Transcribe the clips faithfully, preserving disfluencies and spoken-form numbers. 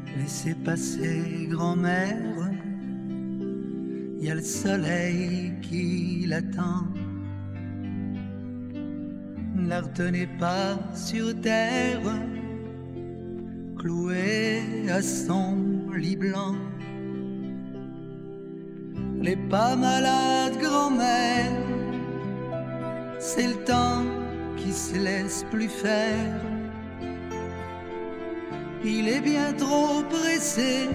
Laissez passer grand-mère, il y a le soleil qui l'attend. Ne la retenez pas sur terre, clouée à son lit blanc. Elle est pas malade grand-mère, c'est le temps qui se laisse plus faire. Il est bien trop pressé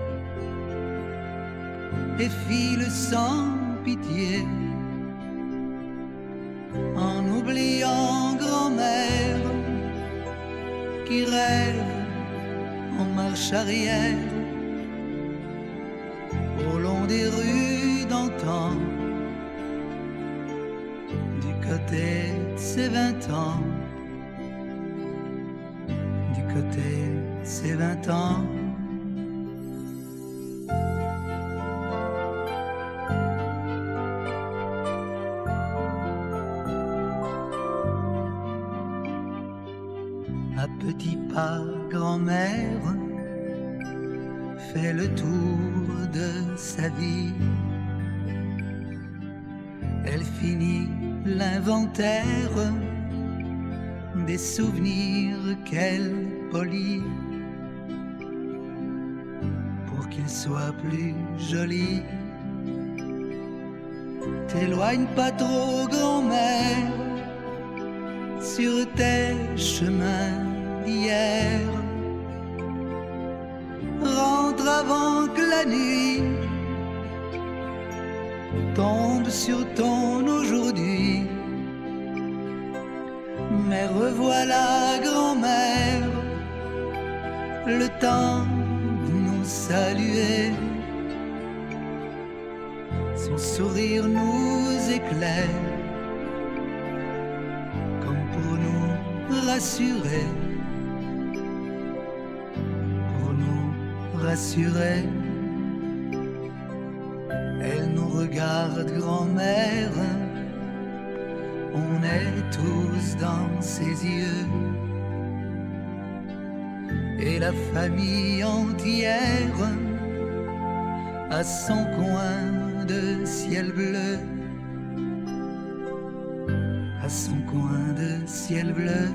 et file sans pitié, en oubliant grand-mère qui rêve en marche arrière au long des rues d'antan, du côté de ses vingt ans, du côté de ses vingt ans. À petits pas, grand-mère fait le tour de sa vie. Elle finit l'inventaire des souvenirs qu'elle polit pour qu'ils soient plus jolis. T'éloigne pas trop, grand-mère, sur tes chemins d'hier. Rentre avant que la nuit tombe sur ton aujourd'hui. Mais revoilà, grand-mère, le temps de nous saluer. Son sourire nous éclaire comme pour nous rassurer, pour nous rassurer. Elle nous regarde, grand-mère, on est tous dans ses yeux, et la famille entière a son coin de ciel bleu, à son coin de ciel bleu.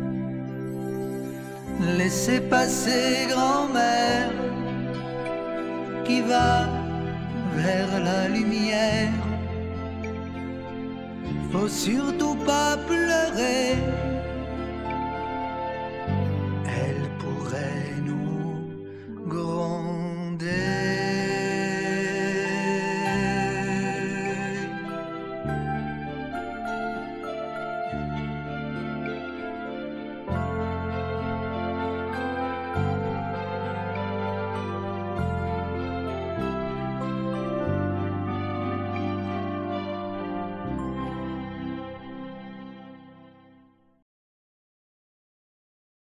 Laissez passer grand-mère qui va vers la lumière. Faut surtout pas pleurer,